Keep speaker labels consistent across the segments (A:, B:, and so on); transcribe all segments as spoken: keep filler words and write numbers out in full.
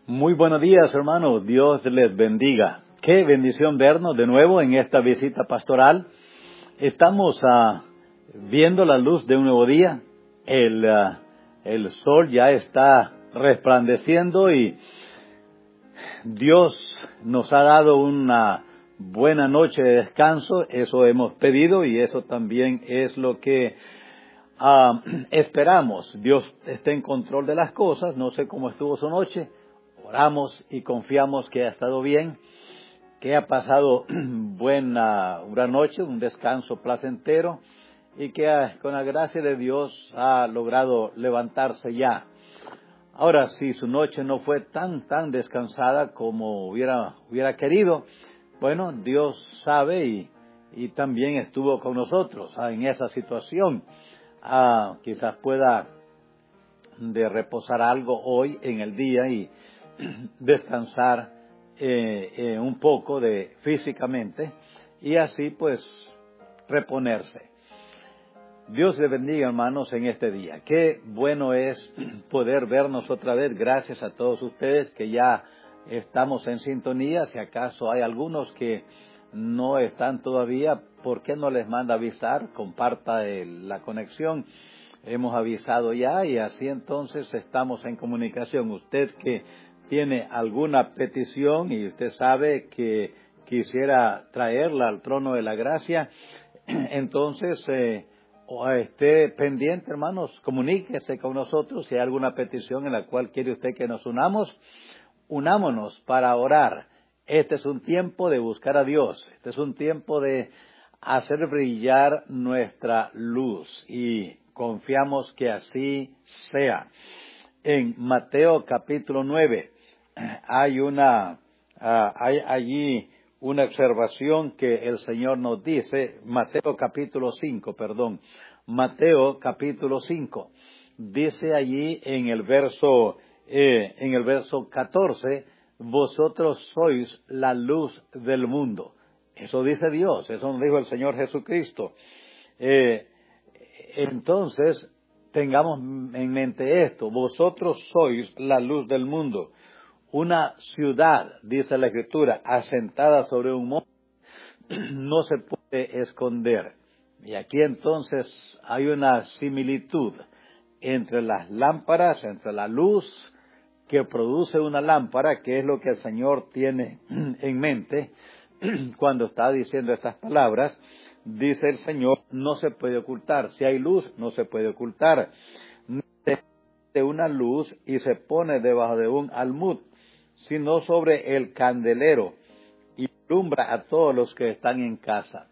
A: Muy buenos días, hermanos. Dios les bendiga. Qué bendición vernos de nuevo en esta visita pastoral. Estamos uh, viendo la luz de un nuevo día. El, uh, el sol ya está resplandeciendo y Dios nos ha dado una buena noche de descanso. Eso hemos pedido y eso también es lo que uh, esperamos. Dios esté en control de las cosas. No sé cómo estuvo su noche. Oramos y confiamos que ha estado bien, que ha pasado buena una noche, un descanso placentero y que ha, con la gracia de Dios ha logrado levantarse ya. Ahora, si su noche no fue tan, tan descansada como hubiera, hubiera querido, bueno, Dios sabe y, y también estuvo con nosotros ah, en esa situación. Ah, quizás pueda de reposar algo hoy en el día y descansar eh, eh, un poco de físicamente y así pues reponerse. Dios le bendiga, hermanos, en este día. Qué bueno es poder vernos otra vez. Gracias a todos ustedes que ya estamos en sintonía. Si acaso hay algunos que no están todavía, ¿por qué no les manda avisar? Comparta el, la conexión. Hemos avisado ya y así entonces estamos en comunicación. Usted que tiene alguna petición y usted sabe que quisiera traerla al trono de la gracia, entonces eh, esté pendiente, hermanos, comuníquese con nosotros si hay alguna petición en la cual quiere usted que nos unamos. Unámonos para orar. Este es un tiempo de buscar a Dios. Este es un tiempo de hacer brillar nuestra luz y confiamos que así sea. En Mateo capítulo nueve hay una, uh, hay allí una observación que el Señor nos dice. Mateo capítulo cinco, perdón. Mateo capítulo cinco. Dice allí en el verso, eh, en el verso catorce, vosotros sois la luz del mundo. Eso dice Dios, eso nos dijo el Señor Jesucristo. Eh, entonces, tengamos en mente esto, vosotros sois la luz del mundo. Una ciudad, dice la Escritura, asentada sobre un monte, no se puede esconder. Y aquí entonces hay una similitud entre las lámparas, entre la luz que produce una lámpara, que es lo que el Señor tiene en mente cuando está diciendo estas palabras. Dice el Señor, no se puede ocultar. Si hay luz, no se puede ocultar. No se de una luz y se pone debajo de un almud, sino sobre el candelero y alumbra a todos los que están en casa.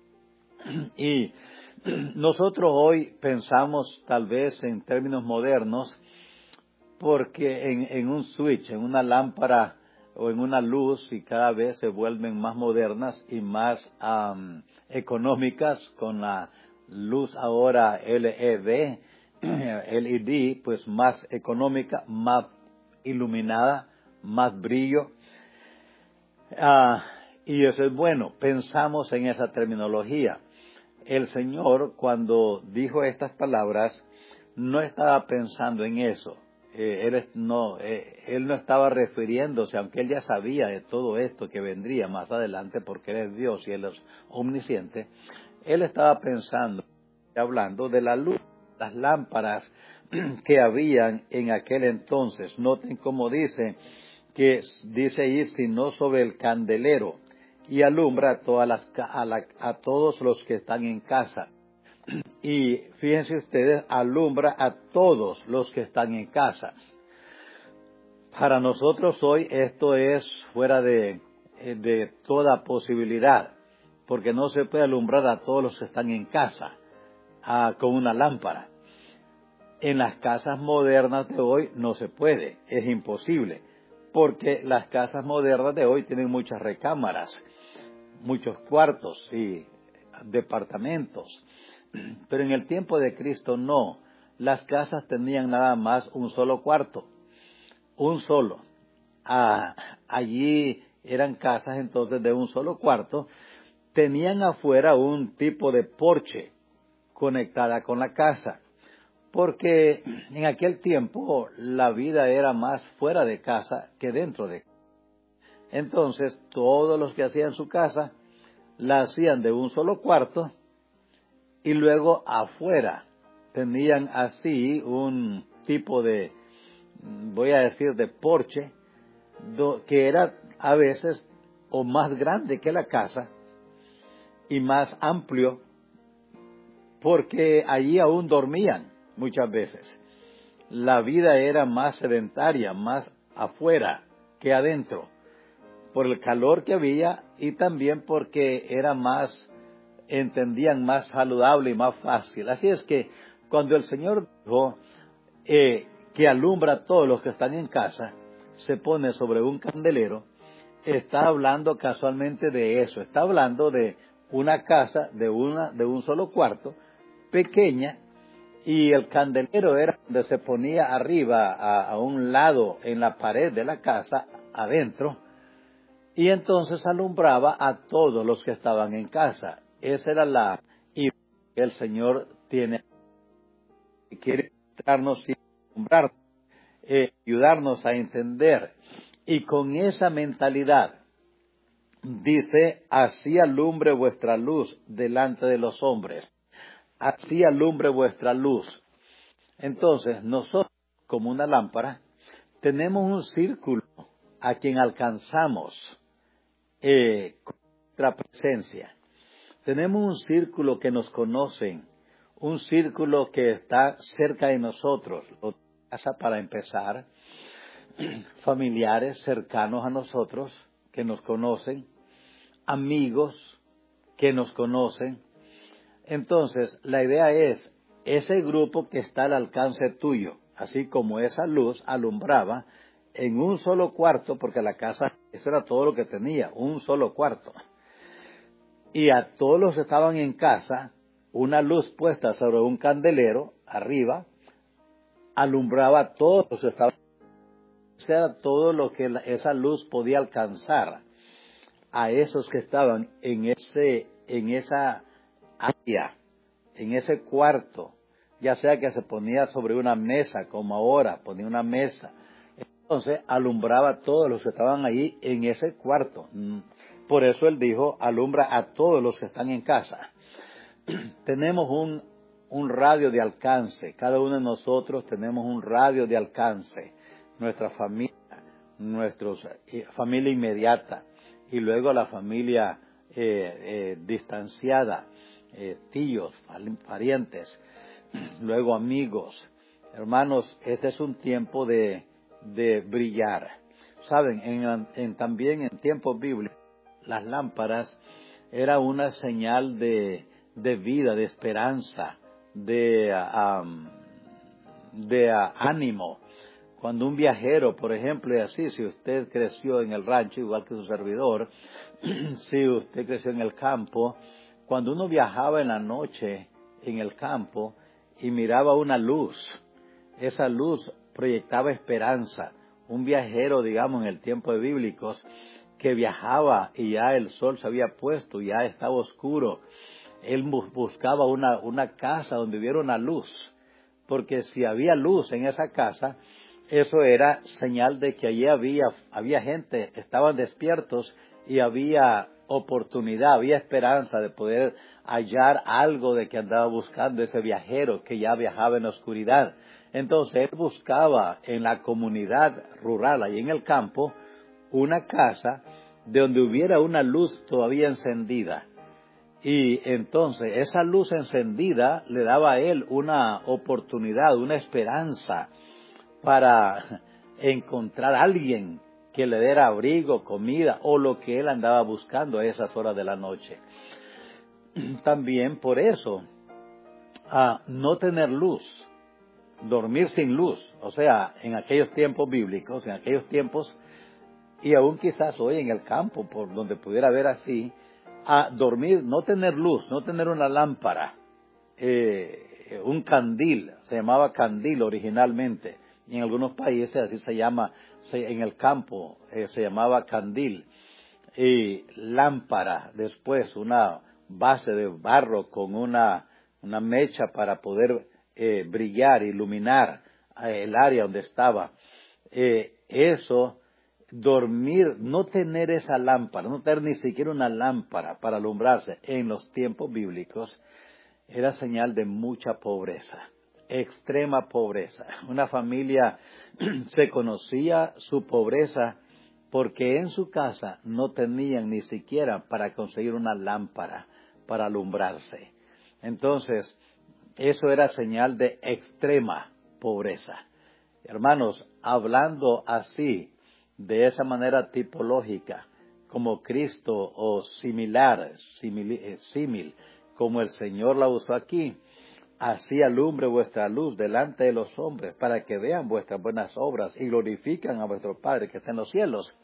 A: Y nosotros hoy pensamos tal vez en términos modernos, porque en, en un switch, en una lámpara o en una luz, y cada vez se vuelven más modernas y más um, económicas, con la luz ahora L E D, L E D, pues más económica, más iluminada, más brillo. Uh, y eso es bueno, pensamos en esa terminología. El Señor, cuando dijo estas palabras, no estaba pensando en eso. Eh, él, no, eh, él no estaba refiriéndose, aunque él ya sabía de todo esto que vendría más adelante, porque Él es Dios y Él es omnisciente. Él estaba pensando, hablando de la luz, las lámparas que habían en aquel entonces. Noten cómo dice, que dice ahí, sino sobre el candelero, y alumbra a, todas las, a, la, a todos los que están en casa. Y fíjense ustedes, alumbra a todos los que están en casa. Para nosotros hoy esto es fuera de, de toda posibilidad, porque no se puede alumbrar a todos los que están en casa a, con una lámpara. En las casas modernas de hoy no se puede, es imposible, porque las casas modernas de hoy tienen muchas recámaras, muchos cuartos y departamentos. Pero en el tiempo de Cristo no. Las casas tenían nada más un solo cuarto. Un solo. Ah, allí eran casas entonces de un solo cuarto. Tenían afuera un tipo de porche conectada con la casa. porque en aquel tiempo la vida era más fuera de casa que dentro de casa. Entonces, todos los que hacían su casa, la hacían de un solo cuarto y luego afuera tenían así un tipo de, voy a decir, de porche, do, que era a veces o más grande que la casa y más amplio, porque allí aún dormían muchas veces. La vida era más sedentaria, más afuera que adentro, por el calor que había y también porque era más, entendían más saludable y más fácil. Así es que cuando el Señor dijo eh, que alumbra a todos los que están en casa, se pone sobre un candelero, está hablando casualmente de eso, está hablando de una casa de, una, de un solo cuarto, pequeña, y el candelero era donde se ponía arriba, a, a un lado en la pared de la casa, adentro, y entonces alumbraba a todos los que estaban en casa. Esa era la idea que el Señor tiene, quiere darnos y alumbrar, eh, ayudarnos a entender. Y con esa mentalidad, dice, así alumbre vuestra luz delante de los hombres. Así alumbre vuestra luz. Entonces, nosotros, como una lámpara, tenemos un círculo a quien alcanzamos eh, con nuestra presencia. Tenemos un círculo que nos conocen, un círculo que está cerca de nosotros. Casa para empezar, familiares cercanos a nosotros que nos conocen, amigos que nos conocen. Entonces, la idea es, ese grupo que está al alcance tuyo, así como esa luz alumbraba en un solo cuarto, porque la casa, eso era todo lo que tenía, un solo cuarto. Y a todos los que estaban en casa, una luz puesta sobre un candelero, arriba, alumbraba a todos los que estaban en casa. Era todo lo que esa luz podía alcanzar a esos que estaban en ese, en esa área, en ese cuarto, ya sea que se ponía sobre una mesa, como ahora, ponía una mesa. Entonces alumbraba a todos los que estaban ahí en ese cuarto. Por eso él dijo, alumbra a todos los que están en casa. Tenemos un, un radio de alcance, cada uno de nosotros tenemos un radio de alcance, nuestra familia, nuestra eh, familia inmediata, y luego la familia eh, eh, distanciada, eh, tíos, parientes, luego amigos. Hermanos, este es un tiempo de, de brillar. Saben, en, en, también en tiempos bíblicos, las lámparas era una señal de, de vida, de esperanza, de, um, de uh, ánimo. Cuando un viajero, por ejemplo, y así, si usted creció en el rancho, igual que su servidor, si usted creció en el campo, cuando uno viajaba en la noche en el campo y miraba una luz, esa luz proyectaba esperanza. Un viajero, digamos, en el tiempo de bíblicos, que viajaba y ya el sol se había puesto, ya estaba oscuro, él buscaba una, una casa donde hubiera una luz, porque si había luz en esa casa, eso era señal de que allí había, había gente, estaban despiertos y había oportunidad, había esperanza de poder hallar algo de que andaba buscando ese viajero que ya viajaba en la oscuridad. Entonces él buscaba en la comunidad rural, ahí en el campo, una casa de donde hubiera una luz todavía encendida. Y entonces esa luz encendida le daba a él una oportunidad, una esperanza para encontrar a alguien que le diera abrigo, comida o lo que él andaba buscando a esas horas de la noche. También por eso, a no tener luz, dormir sin luz, o sea, en aquellos tiempos bíblicos, en aquellos tiempos, y aún quizás hoy en el campo, por donde pudiera haber así, a dormir, no tener luz, no tener una lámpara, eh, un candil, se llamaba candil originalmente, y en algunos países así se llama, se, en el campo eh, se llamaba candil, y lámpara, después una base de barro con una, una mecha para poder eh, brillar, iluminar eh, el área donde estaba. Eh, eso, dormir, no tener esa lámpara, no tener ni siquiera una lámpara para alumbrarse en los tiempos bíblicos, era señal de mucha pobreza, extrema pobreza. Una familia se conocía su pobreza porque en su casa no tenían ni siquiera para conseguir una lámpara para alumbrarse. Entonces, eso era señal de extrema pobreza. Hermanos, hablando así, de esa manera tipológica, como Cristo o similar, simil, eh, símil, como el Señor la usó aquí, así alumbre vuestra luz delante de los hombres, para que vean vuestras buenas obras y glorifican a vuestro Padre que está en los cielos.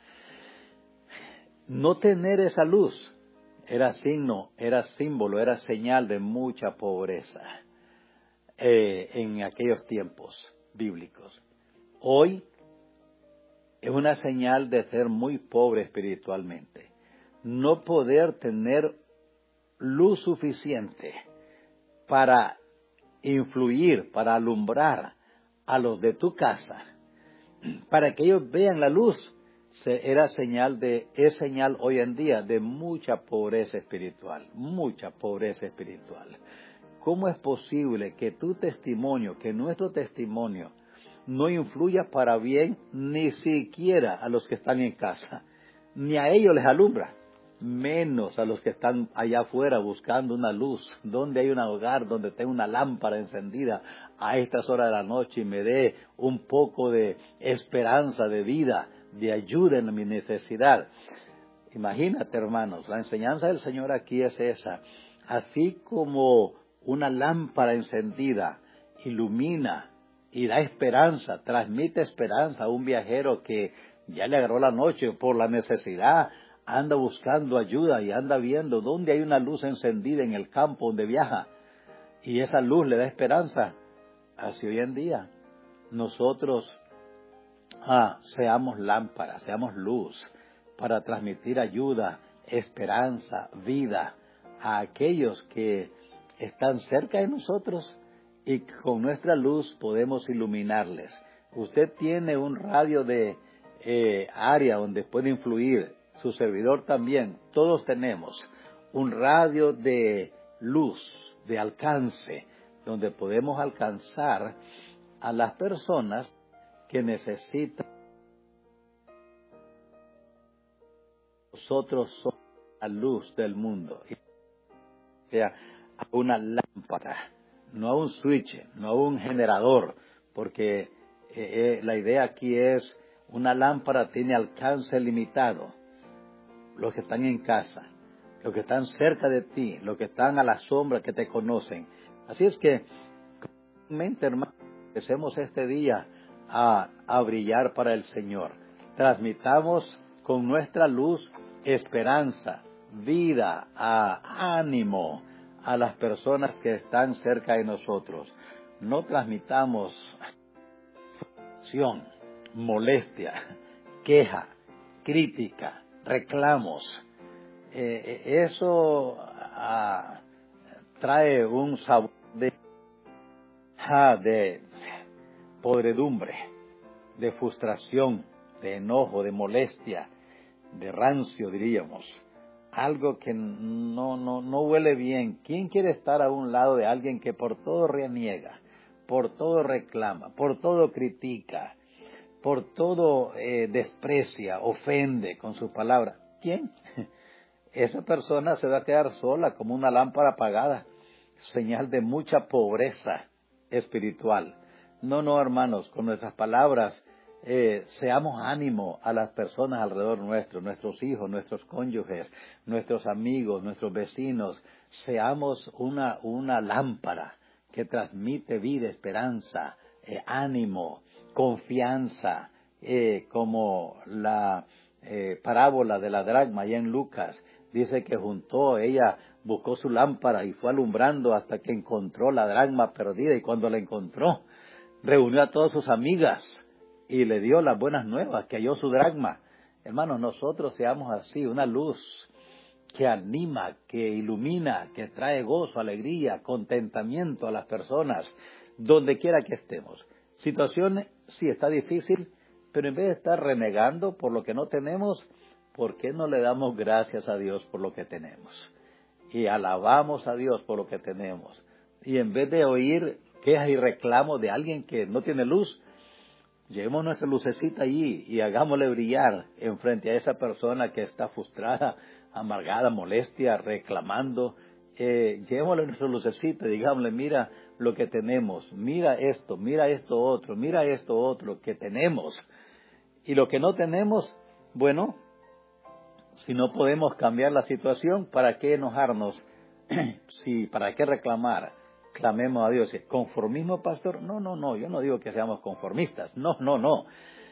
A: No tener esa luz era signo, era símbolo, era señal de mucha pobreza eh, en aquellos tiempos bíblicos. Hoy es una señal de ser muy pobre espiritualmente. No poder tener luz suficiente para influir, para alumbrar a los de tu casa, para que ellos vean la luz, era señal de, es señal hoy en día de mucha pobreza espiritual, mucha pobreza espiritual. ¿Cómo es posible que tu testimonio, que nuestro testimonio, no influya para bien ni siquiera a los que están en casa? Ni a ellos les alumbra, menos a los que están allá afuera buscando una luz, donde hay un hogar, donde tenga una lámpara encendida a estas horas de la noche y me dé un poco de esperanza, de vida, de ayuda en mi necesidad. Imagínate, hermanos, la enseñanza del Señor aquí es esa. Así como una lámpara encendida ilumina y da esperanza, transmite esperanza a un viajero que ya le agarró la noche por la necesidad, anda buscando ayuda y anda viendo dónde hay una luz encendida en el campo donde viaja, y esa luz le da esperanza. Así hoy en día nosotros ah, seamos lámparas, seamos luz para transmitir ayuda, esperanza, vida a aquellos que están cerca de nosotros, y con nuestra luz podemos iluminarles. Usted tiene un radio de eh, área donde puede influir, su servidor también, todos tenemos un radio de luz, de alcance, donde podemos alcanzar a las personas que necesitan. Nosotros somos la luz del mundo, o sea, a una lámpara, no a un switch, no a un generador, porque eh, eh, la idea aquí es, una lámpara tiene alcance limitado. Los que están en casa, los que están cerca de ti, los que están a la sombra, que te conocen. Así es que, mente, hermano, empecemos este día a, a brillar para el Señor. Transmitamos con nuestra luz esperanza, vida, a, ánimo a las personas que están cerca de nosotros. No transmitamos frustración, molestia, queja, crítica, reclamos. Eh, eso ah, trae un sabor de, ah, de podredumbre, de frustración, de enojo, de molestia, de rancio, diríamos. Algo que no, no, no huele bien. ¿Quién quiere estar a un lado de alguien que por todo reniega, por todo reclama, por todo critica, por todo eh, desprecia, ofende con sus palabras? ¿Quién? Esa persona se va a quedar sola como una lámpara apagada, señal de mucha pobreza espiritual. No, no, hermanos, con nuestras palabras eh, seamos ánimo a las personas alrededor nuestro, nuestros hijos, nuestros cónyuges, nuestros amigos, nuestros vecinos. Seamos una, una lámpara que transmite vida, esperanza, eh, ánimo, confianza, eh, como la eh, parábola de la dracma allá en Lucas. Dice que juntó, ella buscó su lámpara y fue alumbrando hasta que encontró la dracma perdida, y cuando la encontró, reunió a todas sus amigas y le dio las buenas nuevas, que halló su dracma. Hermanos, nosotros seamos así, una luz que anima, que ilumina, que trae gozo, alegría, contentamiento a las personas. donde quiera que estemos. Situación sí está difícil, pero en vez de estar renegando por lo que no tenemos, ¿por qué no le damos gracias a Dios por lo que tenemos? Y alabamos a Dios por lo que tenemos. Y en vez de oír quejas y reclamos de alguien que no tiene luz, llevemos nuestra lucecita allí y hagámosle brillar enfrente a esa persona que está frustrada, amargada, molestia, reclamando. Eh, llevémosle nuestra lucecita y digámosle, mira lo que tenemos, mira esto, mira esto otro, mira esto otro que tenemos. Y lo que no tenemos, bueno, si no podemos cambiar la situación, ¿para qué enojarnos? Sí, ¿para qué reclamar? Clamemos a Dios. ¿Conformismo, pastor? No, no, no, yo no digo que seamos conformistas. No, no, no.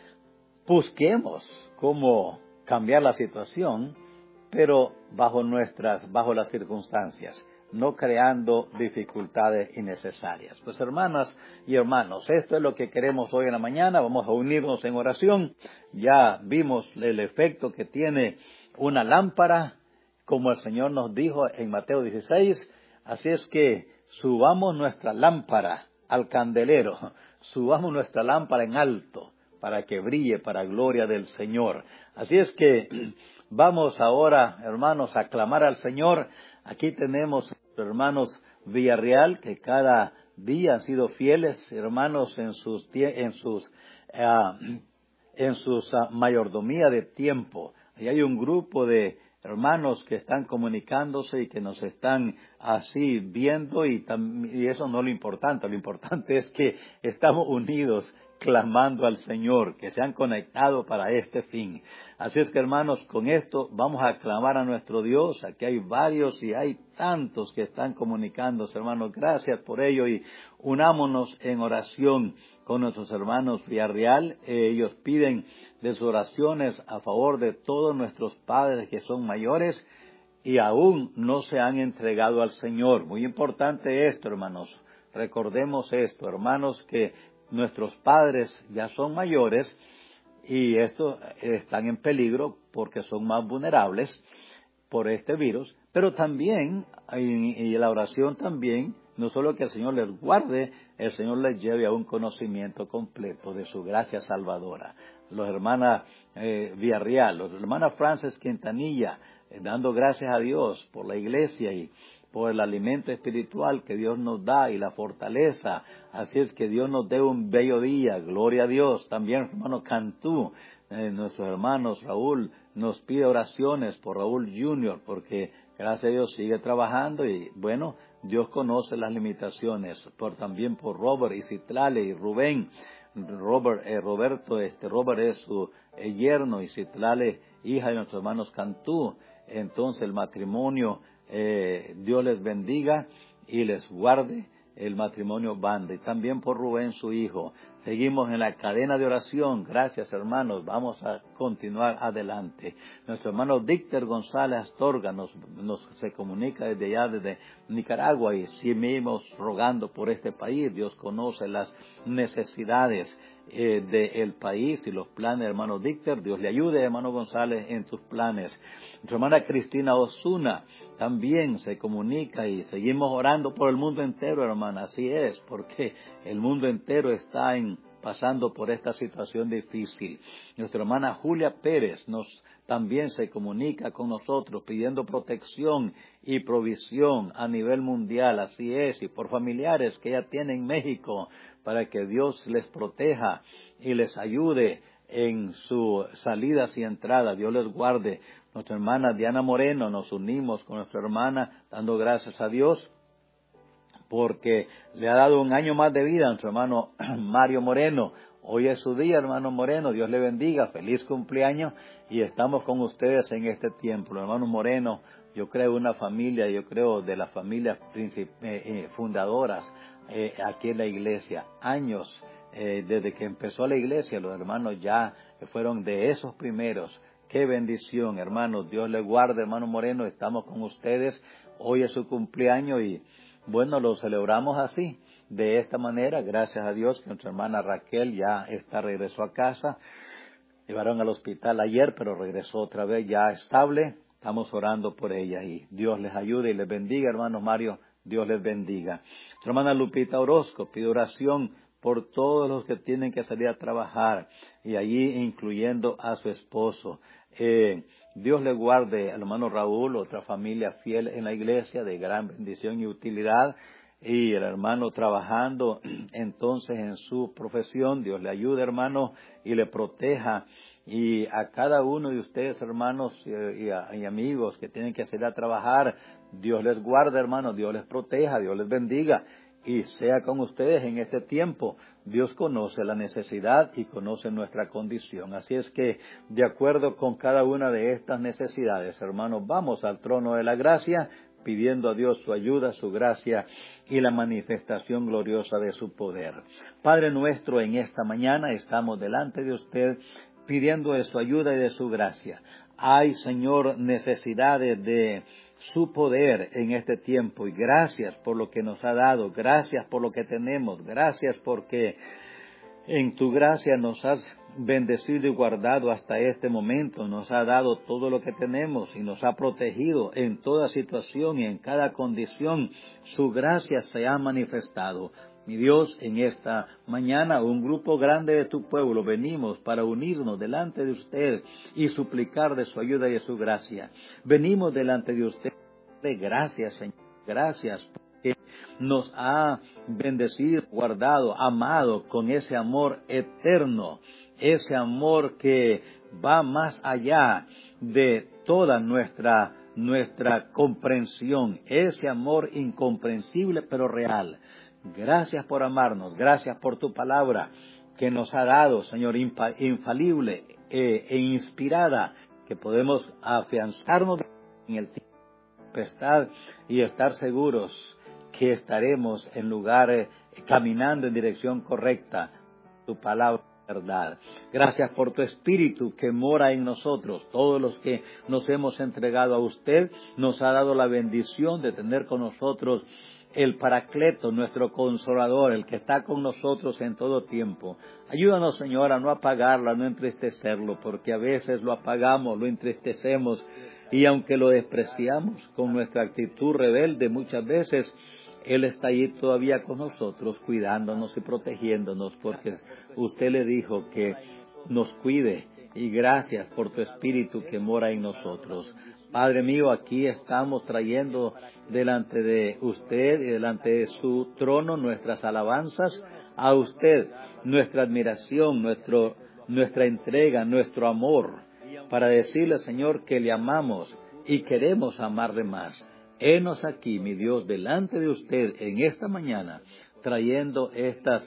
A: Busquemos cómo cambiar la situación, pero bajo nuestras, bajo las circunstancias, no creando dificultades innecesarias. Pues hermanas y hermanos, esto es lo que queremos hoy en la mañana. Vamos a unirnos en oración. Ya vimos el efecto que tiene una lámpara, como el Señor nos dijo en Mateo dieciséis. Así es que subamos nuestra lámpara al candelero, subamos nuestra lámpara en alto, para que brille para gloria del Señor. Así es que vamos ahora, hermanos, a clamar al Señor. Aquí tenemos hermanos Villarreal, que cada día han sido fieles, hermanos, en sus en sus uh, en sus uh, mayordomía de tiempo. Y hay un grupo de hermanos que están comunicándose y que nos están así viendo, y, y eso no es lo importante. Lo importante es que estamos unidos clamando al Señor, que se han conectado para este fin. Así es que, hermanos, con esto vamos a clamar a nuestro Dios. Aquí hay varios y hay tantos que están comunicándose, hermanos. Gracias por ello y unámonos en oración con nuestros hermanos Villarreal. Eh, ellos piden de sus oraciones a favor de todos nuestros padres que son mayores y aún no se han entregado al Señor. Muy importante esto, hermanos. Recordemos esto, hermanos, que nuestros padres ya son mayores y estos están en peligro porque son más vulnerables por este virus, pero también, y la oración también, no solo que el Señor les guarde, el Señor les lleve a un conocimiento completo de su gracia salvadora. Los hermanas eh, Villarreal, los hermanas Frances Quintanilla, eh, dando gracias a Dios por la iglesia y por el alimento espiritual que Dios nos da y la fortaleza. Así es que Dios nos dé un bello día, gloria a Dios. También hermano Cantú, eh, nuestros hermanos Raúl, nos pide oraciones por Raúl junior, porque gracias a Dios sigue trabajando y bueno, Dios conoce las limitaciones. Por, también por Robert y Citlale y Rubén. Robert, eh, Roberto, este Robert es su eh, yerno y Citlale, hija de nuestros hermanos Cantú. Entonces el matrimonio, eh, Dios les bendiga y les guarde el matrimonio Banda. Y también por Rubén, su hijo. Seguimos en la cadena de oración. Gracias, hermanos. Vamos a continuar adelante. Nuestro hermano Víctor González Astorga nos, nos se comunica desde allá, desde Nicaragua, y seguimos rogando por este país. Dios conoce las necesidades eh, del país y los planes, hermano Víctor. Dios le ayude, hermano González, en tus planes. Nuestra hermana Cristina Osuna también se comunica y seguimos orando por el mundo entero, hermana. Así es, porque el mundo entero está en, pasando por esta situación difícil. Nuestra hermana Julia Pérez nos también se comunica con nosotros pidiendo protección y provisión a nivel mundial. Así es, y por familiares que ella tiene en México, para que Dios les proteja y les ayude en sus salidas y entradas. Dios les guarde. Nuestra hermana Diana Moreno, nos unimos con nuestra hermana dando gracias a Dios porque le ha dado un año más de vida a nuestro hermano Mario Moreno. Hoy es su día, hermano Moreno. Dios le bendiga. Feliz cumpleaños y estamos con ustedes en este tiempo. Los hermanos Moreno, yo creo una familia, yo creo de las familias eh, eh, fundadoras eh, aquí en la iglesia. Años eh, desde que empezó la iglesia, los hermanos ya fueron de esos primeros. Qué bendición, hermanos. Dios le guarde, hermano Moreno. Estamos con ustedes. Hoy es su cumpleaños y, bueno, lo celebramos así, de esta manera. Gracias a Dios que nuestra hermana Raquel ya está, regresó a casa. Llevaron al hospital ayer, pero regresó otra vez ya estable. Estamos orando por ella y Dios les ayude y les bendiga, hermano Mario. Dios les bendiga. Su hermana Lupita Orozco pide oración por todos los que tienen que salir a trabajar, y allí incluyendo a su esposo. Eh, Dios le guarde al hermano Raúl, otra familia fiel en la iglesia, de gran bendición y utilidad, y el hermano trabajando entonces en su profesión. Dios le ayude, hermano, y le proteja. Y a cada uno de ustedes, hermanos y, y, a, y amigos que tienen que salir a trabajar, Dios les guarde, hermanos, Dios les proteja, Dios les bendiga y sea con ustedes en este tiempo. Dios conoce la necesidad y conoce nuestra condición. Así es que, de acuerdo con cada una de estas necesidades, hermanos, vamos al trono de la gracia, pidiendo a Dios su ayuda, su gracia y la manifestación gloriosa de su poder. Padre nuestro, en esta mañana estamos delante de usted, pidiendo de su ayuda y de su gracia. Hay, Señor, necesidades de su poder en este tiempo, y gracias por lo que nos ha dado, gracias por lo que tenemos, gracias porque en tu gracia nos has bendecido y guardado hasta este momento, nos ha dado todo lo que tenemos y nos ha protegido en toda situación y en cada condición. Su gracia se ha manifestado. Mi Dios, en esta mañana un grupo grande de tu pueblo venimos para unirnos delante de usted y suplicar de su ayuda y de su gracia. Venimos delante de usted. Gracias, Señor. Gracias porque nos ha bendecido, guardado, amado con ese amor eterno, ese amor que va más allá de toda nuestra, nuestra comprensión, ese amor incomprensible pero real. Gracias por amarnos, gracias por tu palabra que nos ha dado, Señor, infalible eh, e inspirada, que podemos afianzarnos en el tiempo de tempestad y estar seguros que estaremos en lugar, eh, caminando en dirección correcta, tu palabra es verdad. Gracias por tu Espíritu que mora en nosotros. Todos los que nos hemos entregado a usted, nos ha dado la bendición de tener con nosotros el Paracleto, nuestro Consolador, el que está con nosotros en todo tiempo. Ayúdanos, Señor, a no apagarlo, a no entristecerlo, porque a veces lo apagamos, lo entristecemos, y aunque lo despreciamos con nuestra actitud rebelde, muchas veces Él está allí todavía con nosotros, cuidándonos y protegiéndonos, porque usted le dijo que nos cuide, y gracias por tu Espíritu que mora en nosotros. Padre mío, aquí estamos trayendo delante de usted y delante de su trono nuestras alabanzas a usted, nuestra admiración, nuestro, nuestra entrega, nuestro amor, para decirle, Señor, que le amamos y queremos amarle más. Henos aquí, mi Dios, delante de usted en esta mañana, trayendo estas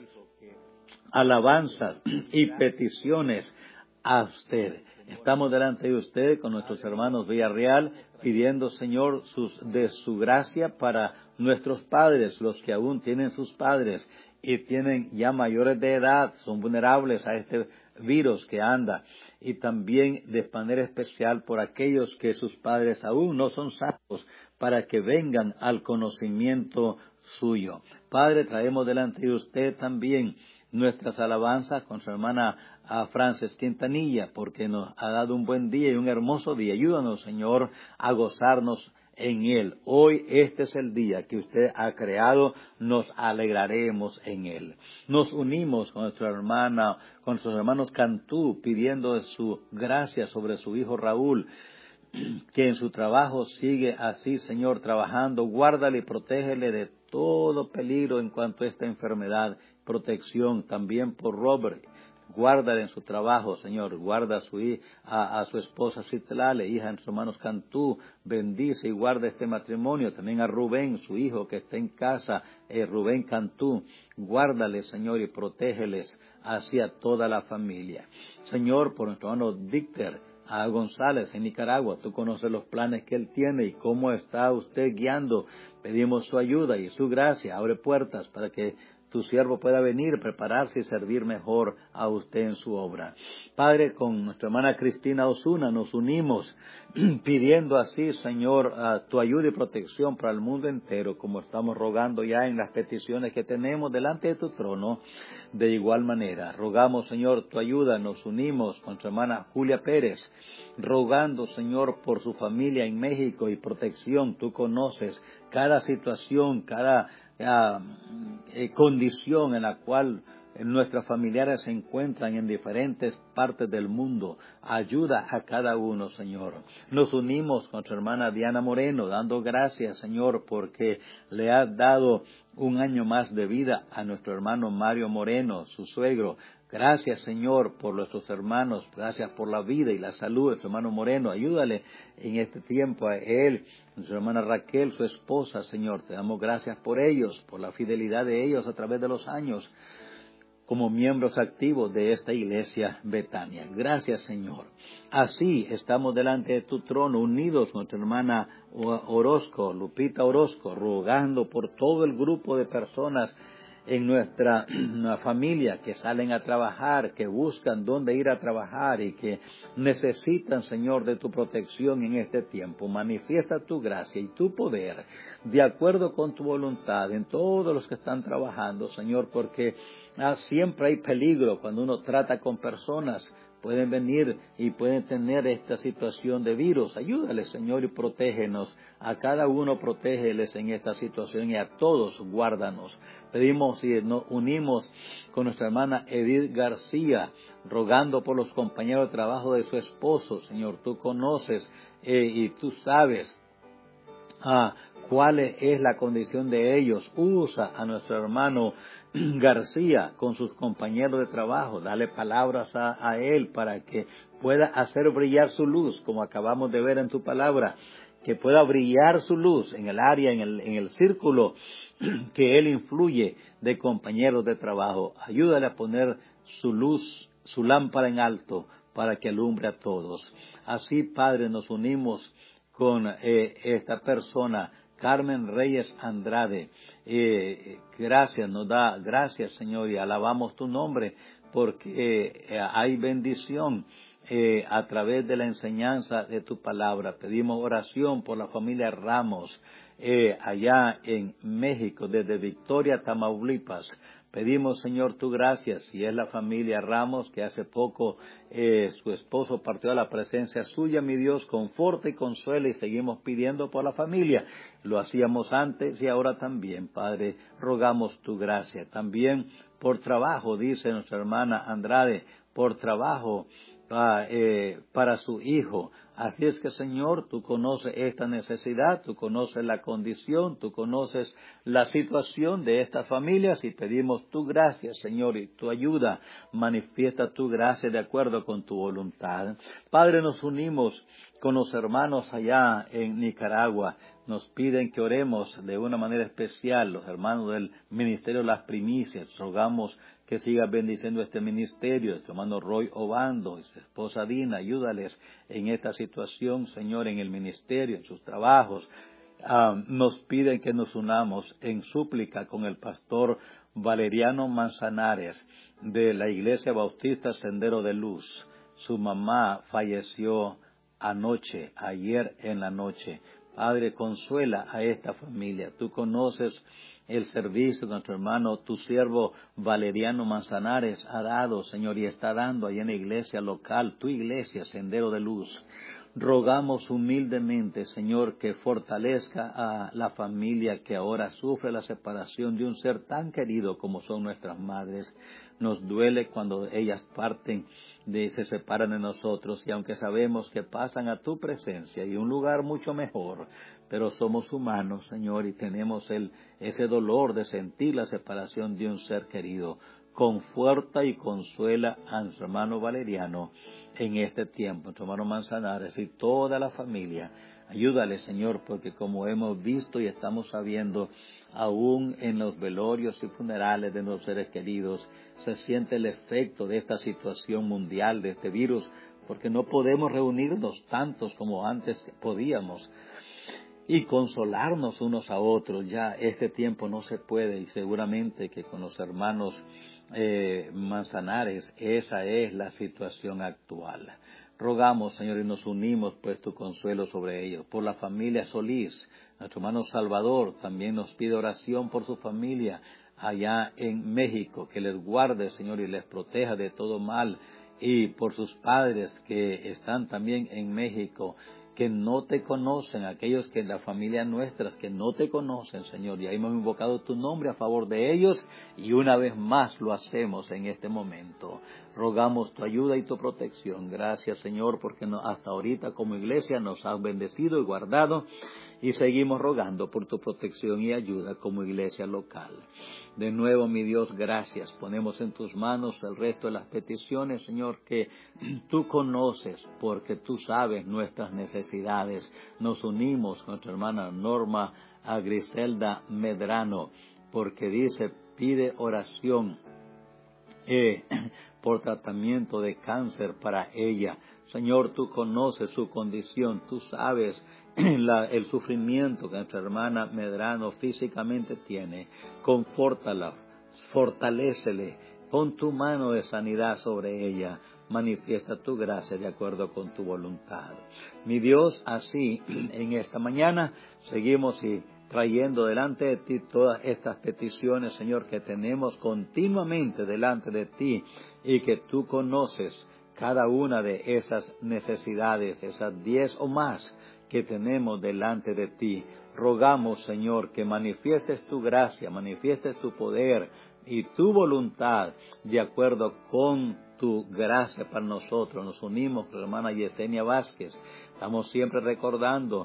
A: alabanzas y peticiones a usted. Estamos delante de usted con nuestros hermanos Villarreal, pidiendo, Señor, sus, de su gracia para nuestros padres, los que aún tienen sus padres y tienen ya mayores de edad, son vulnerables a este virus que anda, y también de manera especial por aquellos que sus padres aún no son salvos, para que vengan al conocimiento suyo. Padre, traemos delante de usted también nuestras alabanzas con su hermana a Frances Quintanilla, porque nos ha dado un buen día y un hermoso día. Ayúdanos, Señor, a gozarnos en Él. Hoy este es el día que usted ha creado, nos alegraremos en Él. Nos unimos con nuestra hermana, con nuestros hermanos Cantú, pidiendo su gracia sobre su hijo Raúl, que en su trabajo sigue así, Señor, trabajando. Guárdale y protégele de todo peligro en cuanto a esta enfermedad. Protección también por Robert. Guárdale en su trabajo, Señor. Guarda a su, a, a su esposa Citlale, hija de sus hermanos Cantú. Bendice y guarda este matrimonio. También a Rubén, su hijo que está en casa, eh, Rubén Cantú. Guárdale, Señor, y protégeles hacia toda la familia. Señor, por nuestro hermano Víctor a González en Nicaragua, tú conoces los planes que él tiene y cómo está usted guiando. Pedimos su ayuda y su gracia. Abre puertas para que tu siervo pueda venir, prepararse y servir mejor a usted en su obra. Padre, con nuestra hermana Cristina Osuna nos unimos pidiendo así, Señor, uh, tu ayuda y protección para el mundo entero, como estamos rogando ya en las peticiones que tenemos delante de tu trono. De igual manera, rogamos, Señor, tu ayuda, nos unimos con nuestra hermana Julia Pérez, rogando, Señor, por su familia en México y protección. Tú conoces cada situación, cada uh, eh, condición en la cual nuestros familiares se encuentran en diferentes partes del mundo. Ayuda a cada uno, Señor. Nos unimos con nuestra hermana Diana Moreno, dando gracias, Señor, porque le has dado un año más de vida a nuestro hermano Mario Moreno, su suegro. Gracias, Señor, por nuestros hermanos. Gracias por la vida y la salud de nuestro hermano Moreno. Ayúdale en este tiempo a él, nuestra hermana Raquel, su esposa, Señor. Te damos gracias por ellos, por la fidelidad de ellos a través de los años, como miembros activos de esta iglesia Betania. Gracias, Señor. Así estamos delante de tu trono, unidos con nuestra hermana Orozco, Lupita Orozco, rogando por todo el grupo de personas en nuestra familia que salen a trabajar, que buscan dónde ir a trabajar y que necesitan, Señor, de tu protección en este tiempo. Manifiesta tu gracia y tu poder de acuerdo con tu voluntad en todos los que están trabajando, Señor, porque ah, siempre hay peligro cuando uno trata con personas. Pueden venir y pueden tener esta situación de virus. Ayúdales, Señor, y protégenos. A cada uno protégeles en esta situación y a todos guárdanos. Pedimos y nos unimos con nuestra hermana Edith García, rogando por los compañeros de trabajo de su esposo. Señor, tú conoces eh, y tú sabes ah, cuál es la condición de ellos. Usa a nuestro hermano García con sus compañeros de trabajo. Dale palabras a, a él para que pueda hacer brillar su luz, como acabamos de ver en tu palabra, que pueda brillar su luz en el área, en el, en el círculo que él influye de compañeros de trabajo. Ayúdale a poner su luz, su lámpara en alto para que alumbre a todos. Así, Padre, nos unimos con eh, esta persona, Carmen Reyes Andrade. Eh, gracias, nos da gracias, Señor, y alabamos tu nombre porque eh, hay bendición eh, a través de la enseñanza de tu palabra. Pedimos oración por la familia Ramos eh, allá en México, desde Victoria, Tamaulipas. Pedimos, Señor, tu gracia, si es la familia Ramos, que hace poco eh, su esposo partió a la presencia suya, mi Dios, conforta y consuela, y seguimos pidiendo por la familia. Lo hacíamos antes y ahora también, Padre, rogamos tu gracia. También por trabajo, dice nuestra hermana Andrade, por trabajo ah, eh, para su hijo. Así es que, Señor, tú conoces esta necesidad, tú conoces la condición, tú conoces la situación de estas familias y pedimos tu gracia, Señor, y tu ayuda. Manifiesta tu gracia de acuerdo con tu voluntad. Padre, nos unimos con los hermanos allá en Nicaragua. Nos piden que oremos de una manera especial, los hermanos del Ministerio de las Primicias. Rogamos que siga bendiciendo este ministerio, su hermano Roy Obando y su esposa Dina. Ayúdales en esta situación, Señor, en el ministerio, en sus trabajos. Ah, nos piden que nos unamos en súplica con el pastor Valeriano Manzanares de la Iglesia Bautista Sendero de Luz. Su mamá falleció anoche, ayer en la noche. Padre, consuela a esta familia. Tú conoces el servicio de nuestro hermano, tu siervo Valeriano Manzanares ha dado, Señor, y está dando ahí en la iglesia local, tu iglesia, Sendero de Luz. Rogamos humildemente, Señor, que fortalezca a la familia que ahora sufre la separación de un ser tan querido como son nuestras madres. Nos duele cuando ellas parten, de, se separan de nosotros, y aunque sabemos que pasan a tu presencia y un lugar mucho mejor, pero somos humanos, Señor, y tenemos el, ese dolor de sentir la separación de un ser querido. Conforta y consuela a nuestro hermano Valeriano en este tiempo, nuestro hermano Manzanares y toda la familia. Ayúdale, Señor, porque como hemos visto y estamos sabiendo, aún en los velorios y funerales de nuestros seres queridos, se siente el efecto de esta situación mundial, de este virus, porque no podemos reunirnos tantos como antes podíamos. y consolarnos unos a otros. Ya este tiempo no se puede, y seguramente que con los hermanos eh, Manzanares esa es la situación actual. Rogamos, Señor, y nos unimos, pues, tu consuelo sobre ellos. Por la familia Solís, nuestro hermano Salvador también nos pide oración por su familia allá en México, que les guarde, Señor, y les proteja de todo mal, y por sus padres que están también en México, que no te conocen, aquellos que en la familia nuestras que no te conocen, Señor, y ahí hemos invocado tu nombre a favor de ellos, y una vez más lo hacemos en este momento. Rogamos tu ayuda y tu protección. Gracias, Señor, porque no, hasta ahorita como iglesia nos has bendecido y guardado, y seguimos rogando por tu protección y ayuda como iglesia local. De nuevo, mi Dios, gracias. Ponemos en tus manos el resto de las peticiones, Señor, que tú conoces, porque tú sabes nuestras necesidades. Nos unimos con nuestra hermana Norma a Griselda Medrano, porque dice, pide oración eh, por tratamiento de cáncer para ella. Señor, tú conoces su condición, tú sabes La, el sufrimiento que nuestra hermana Medrano físicamente tiene. Confórtala, fortalécele, pon tu mano de sanidad sobre ella, manifiesta tu gracia de acuerdo con tu voluntad. Mi Dios, así en esta mañana seguimos y trayendo delante de ti todas estas peticiones, Señor, que tenemos continuamente delante de ti, y que tú conoces cada una de esas necesidades, esas diez o más que tenemos delante de ti. Rogamos, Señor, que manifiestes tu gracia, manifiestes tu poder y tu voluntad de acuerdo con tu gracia para nosotros. Nos unimos con la hermana Yesenia Vázquez. Estamos siempre recordando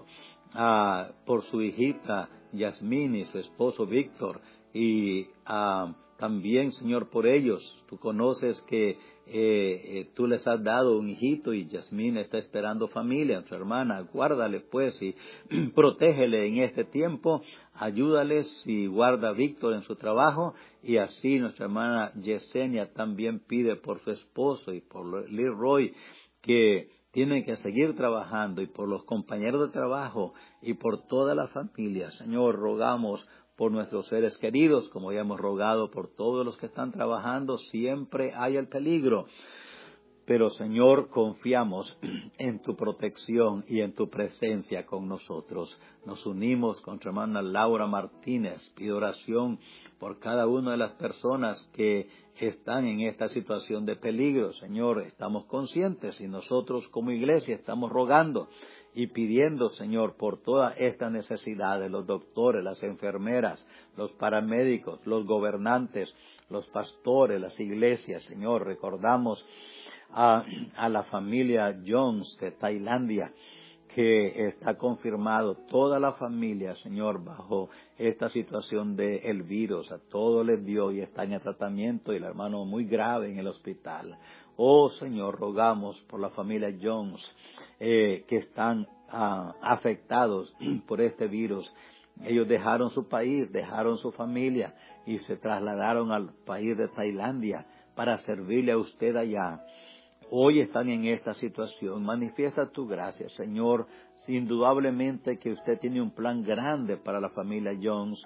A: ah, por su hijita Yasmín y su esposo Víctor, y ah, también, Señor, por ellos. Tú conoces que Eh, eh, tú les has dado un hijito, y Yasmín está esperando familia, su hermana. Guárdale pues y protégele en este tiempo, ayúdales y guarda a Víctor en su trabajo, y así nuestra hermana Yesenia también pide por su esposo y por Leroy, que tienen que seguir trabajando, y por los compañeros de trabajo y por toda la familia. Señor, rogamos por nuestros seres queridos, como ya hemos rogado por todos los que están trabajando. Siempre hay el peligro, pero, Señor, confiamos en tu protección y en tu presencia con nosotros. Nos unimos con nuestra hermana Laura Martínez. Pido oración por cada una de las personas que están en esta situación de peligro. Señor, estamos conscientes, y nosotros como iglesia estamos rogando y pidiendo, Señor, por todas estas necesidades, los doctores, las enfermeras, los paramédicos, los gobernantes, los pastores, las iglesias. Señor, recordamos a, a la familia Jones de Tailandia, que está confirmado toda la familia, Señor, bajo esta situación del virus. A todos les dio y está en tratamiento, y el hermano muy grave en el hospital. Oh, Señor, rogamos por la familia Jones, eh, que están ah, afectados por este virus. Ellos dejaron su país, dejaron su familia y se trasladaron al país de Tailandia para servirle a usted allá. Hoy están en esta situación. Manifiesta tu gracia, Señor. Indudablemente que usted tiene un plan grande para la familia Jones,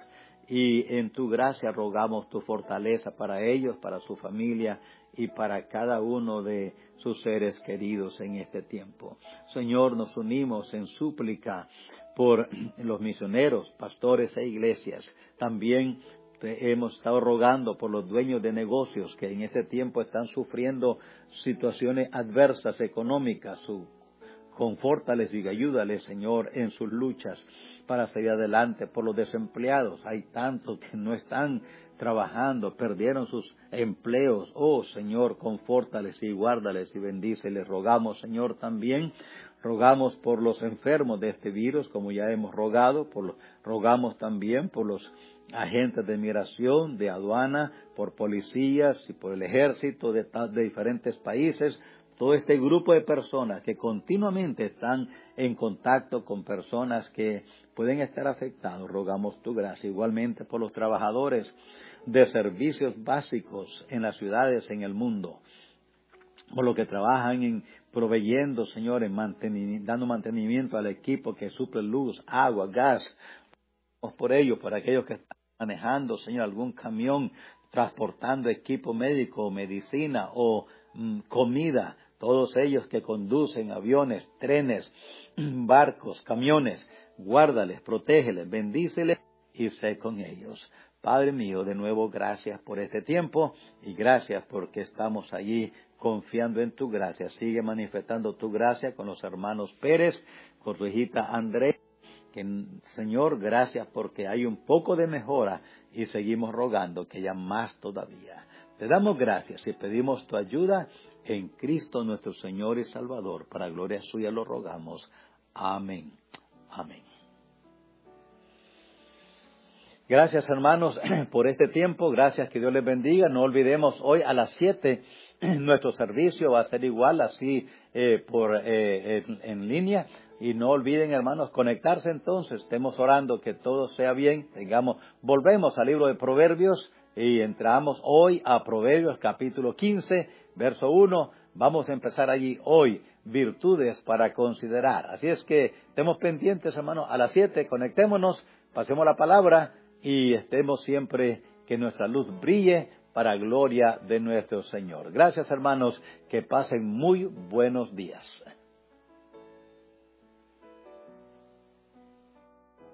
A: y en tu gracia rogamos tu fortaleza para ellos, para su familia y para cada uno de sus seres queridos en este tiempo. Señor, nos unimos en súplica por los misioneros, pastores e iglesias. También te hemos estado rogando por los dueños de negocios que en este tiempo están sufriendo situaciones adversas económicas. Su, confórtales y ayúdales, Señor, en sus luchas para seguir adelante. Por los desempleados, hay tantos que no están trabajando, perdieron sus empleos. Oh, Señor, confórtales y guárdales y bendíceles. Rogamos, Señor, también rogamos por los enfermos de este virus, como ya hemos rogado. Por los, rogamos también por los agentes de migración, de aduana, por policías y por el ejército de, de diferentes países. Todo este grupo de personas que continuamente están en contacto con personas que pueden estar afectados, rogamos tu gracia. Igualmente por los trabajadores de servicios básicos en las ciudades en el mundo. por los que trabajan en proveyendo, Señor, en mantenimiento, dando mantenimiento al equipo que suple luz, agua, gas. Oramos por ellos, por aquellos que están manejando, Señor, algún camión, transportando equipo médico, medicina o mm, comida. Todos ellos que conducen aviones, trenes, barcos, camiones, guárdales, protégeles, bendíceles y sé con ellos. Padre mío, de nuevo gracias por este tiempo y gracias porque estamos allí confiando en tu gracia. Sigue manifestando tu gracia con los hermanos Pérez, con tu hijita Andrés. Que, Señor, gracias porque hay un poco de mejora y seguimos rogando que haya más todavía. Te damos gracias y pedimos tu ayuda en Cristo nuestro Señor y Salvador. Para gloria suya lo rogamos. Amén. Amén. Gracias, hermanos, por este tiempo. Gracias, que Dios les bendiga. No olvidemos, hoy a las siete nuestro servicio va a ser igual, así eh, por eh, en, en línea. Y no olviden, hermanos, conectarse entonces. Estemos orando que todo sea bien. Tengamos, volvemos al libro de Proverbios y entramos hoy a Proverbios capítulo quince, verso uno. Vamos a empezar allí hoy, virtudes para considerar. Así es que estemos pendientes, hermanos, a las siete, conectémonos, pasemos la palabra y estemos siempre que nuestra luz brille para gloria de nuestro Señor. Gracias, hermanos, que pasen muy buenos días.